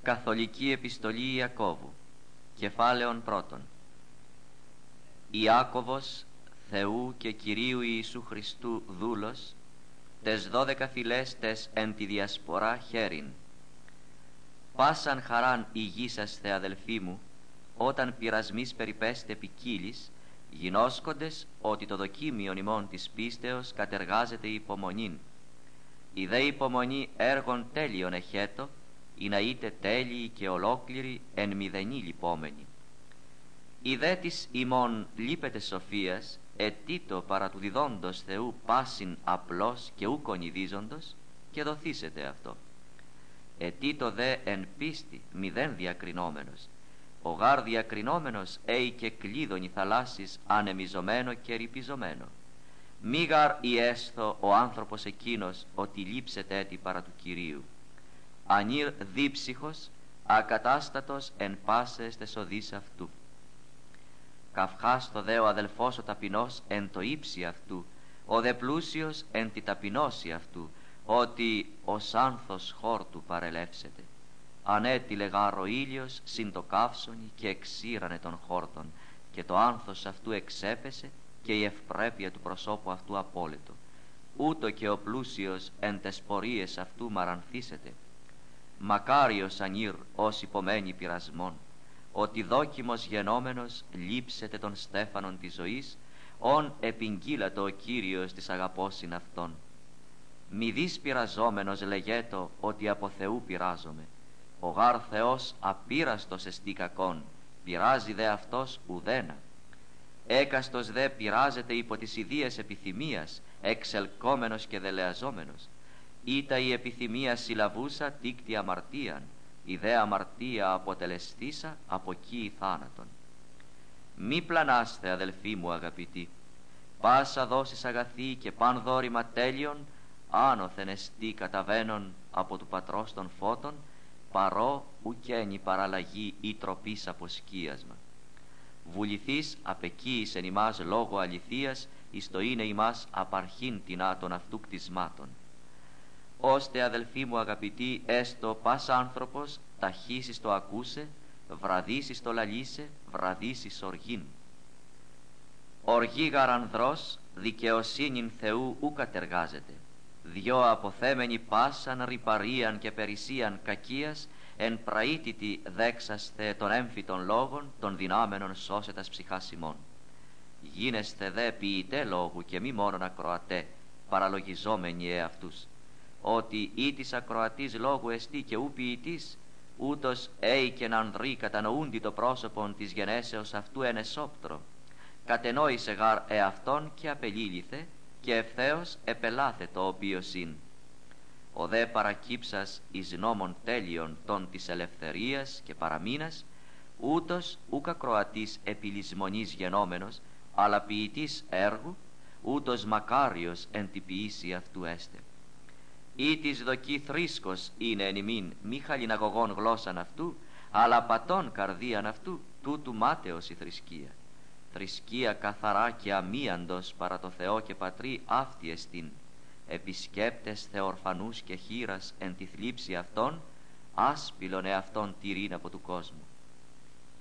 Καθολική Επιστολή Ιακώβου, κεφάλαιον πρώτον. Ιάκωβος, Θεού και Κυρίου Ιησού Χριστού δούλος, τες 12 φυλές τες εν τη διασπορά χέριν. Πάσαν χαράν ηγήσαστε, αδελφοί μου, όταν πειρασμής περιπέστε ποικίλης, γινώσκοντες ότι το δοκίμιον ημών της πίστεως κατεργάζεται υπομονήν. Η δε υπομονή έργων τέλειον εχέτω, ή να είτε τέλειοι και ολόκληροι εν μηδενή λυπόμενοι. Η δε της ημών λείπεται σοφίας, ετήτω παρά του διδόντος Θεού πάσιν απλός και ου κονιδίζοντος, και δοθήσετε αυτό. Ετήτω δε εν πίστη μηδέν διακρινόμενος, ο γάρ διακρινόμενος ει και κλείδωνη θαλάσσης ανεμιζωμένο και ρυπιζωμένο. Μη γάρ ιέσθω ο άνθρωπος εκείνος ότι λείψετε έτη παρά του Κυρίου. Ανήρ δίψυχος, ακατάστατος εν πάσες τες οδείς αυτού. Καυχάστο δε ο αδελφός ο ταπεινός εν το ύψι αυτού, ο δε πλούσιος εν τη ταπεινώση αυτού, ότι ως άνθος χόρτου παρελεύσετε. Ανέτειλε γάρ ο ήλιος συν το καύσωνι και εξήρανε των χόρτων, και το άνθος αυτού εξέπεσε και η ευπρέπεια του προσώπου αυτού απόλυτο. Ούτω και ο πλούσιος εν τες πορείες αυτού μαρανθήσεται. Μακάριος ανήρ ως υπομένει πειρασμών, ότι δόκιμος γενόμενος λείψετε των στέφανων της ζωής, ον επιγγείλατο ο Κύριος της αγαπώσιν αυτών. Μη δις πειραζόμενος λεγέτο ότι από Θεού πειράζομαι. Ο γάρ Θεός απείραστος εστί κακόν, πειράζει δε αυτός ουδένα. Έκαστος δε πειράζεται υπό της ιδίας επιθυμίας, εξελκόμενος και δελεαζόμενος. Ήτα η επιθυμία συλλαβούσα τίκτη αμαρτίαν, η δε αμαρτία αποτελεστήσα από εκεί θάνατον. Μη πλανάστε, αδελφοί μου αγαπητοί, πάσα δόσεις αγαθή και παν δόρημα τέλειον, άνωθεν εστί καταβαίνον από του Πατρός των φώτων, παρό ουκένει παραλλαγή ή τροπής από σκίασμα. Βουληθείς απεκείης εν ημάς λόγω αληθείας, εις το είναι ημάς απαρχήν τεινά των αυτού κτισμάτων. Ώστε, αδελφοί μου αγαπητοί, έστω πας άνθρωπος ταχύσεις το ακούσε, βραδύσεις το λαλίσε, βραδύσεις οργήν. Οργή γαρανδρός δικαιοσύνην Θεού ου κατεργάζεται. Δυο αποθέμενοι πάσαν ρυπαρίαν και περισσίαν κακίας, εν πραήτητη δέξαστε των έμφυτων λόγων των δυνάμενων σώσετας ψυχάς ημών. Γίνεστε δε ποιητέ λόγου και μη μόνον ακροατέ, παραλογιζόμενοι εαυτούς. Ότι ή της ακροατής λόγου εστί και ου ποιητής, ούτως και να ανδρεί κατανοούντι το πρόσωπον της γενέσεως αυτού εν εσόπτρο. Κατενόησε γάρ εαυτόν και απελήλυθε, και ευθέως επελάθε το οποίος ειν. Ο δε παρακύψας εις νόμων τέλειων των της ελευθερίας και παραμείνας, ούτως ούκ ακροατής επιλυσμονής γενόμενος, αλλά ποιητής έργου, ούτως μακάριος εν τη ποιήση αυτού έστε. Ή της δοκή θρήσκος είναι εν ημίν μη χαλιναγωγών γλώσσαν αυτού, αλλά πατών καρδίαν αυτού, τούτου μάταιος η θρησκεία. Θρησκεία καθαρά και αμίαντος παρά το Θεό και Πατρί αυτή εστίν. Επισκέπτες θεορφανούς και χείρας εν τη θλίψη αυτών, άσπηλον εαυτόν τηρήν από του κόσμου.